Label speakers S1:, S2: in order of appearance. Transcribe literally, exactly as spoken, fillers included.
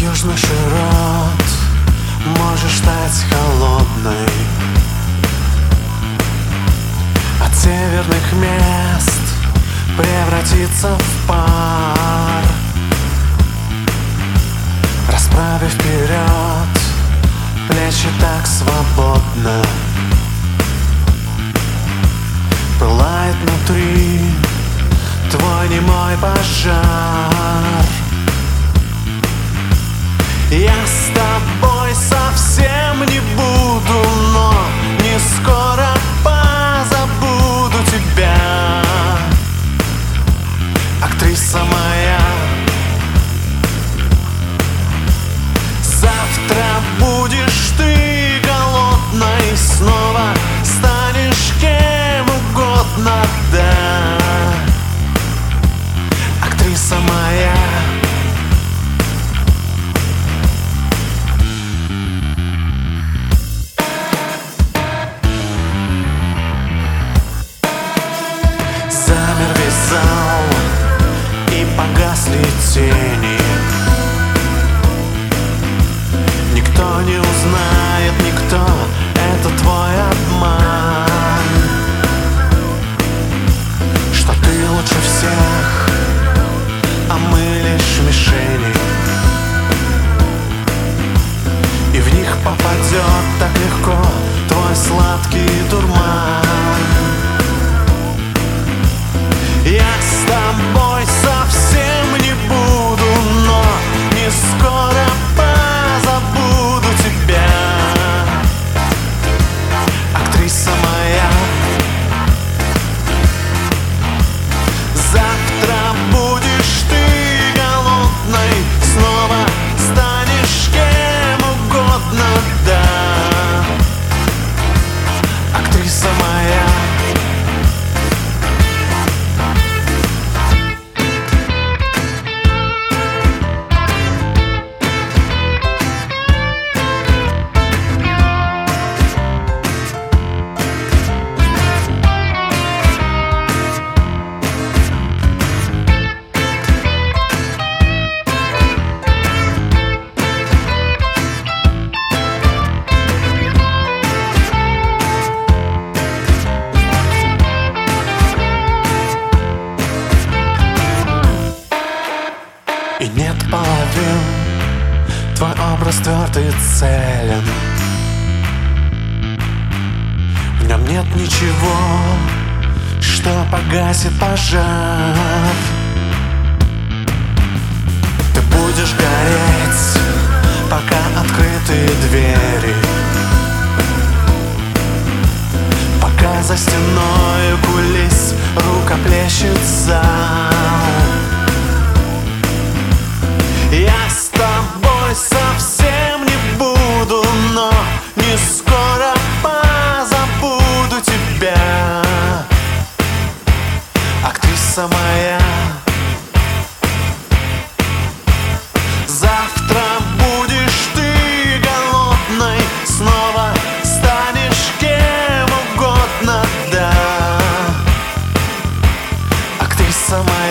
S1: южный широт можешь стать холодной, от северных мест превратиться в пар. Расправив вперед плечи так свободно, пылает внутри твой немой пожар. Я с тобой совсем не буду, но не скоро позабуду тебя, актриса моя. Завтра будешь ты голодной, снова станешь кем угодно, да, актриса моя. Замер весь зал и погасли тени. Никто не узнает, никто, это твой обман, что ты лучше всех, а мы лишь мишени, и в них попадет так легко твой сладкий дурман. Я с тобой совсем не буду, но не скоро позабуду тебя, актриса моя. Завтра будешь ты голодной, снова станешь кем угодно, да, актриса моя. И нет половин, твой образ твердый и целен. В нем нет ничего, что погасит пожар. Ты будешь гореть, пока открыты двери, пока за стеной кулис рукоплещет зал. Я с тобой совсем не буду, но не скоро позабуду тебя, актриса моя. Завтра будешь ты голодной, снова станешь кем угодно, да, актриса моя.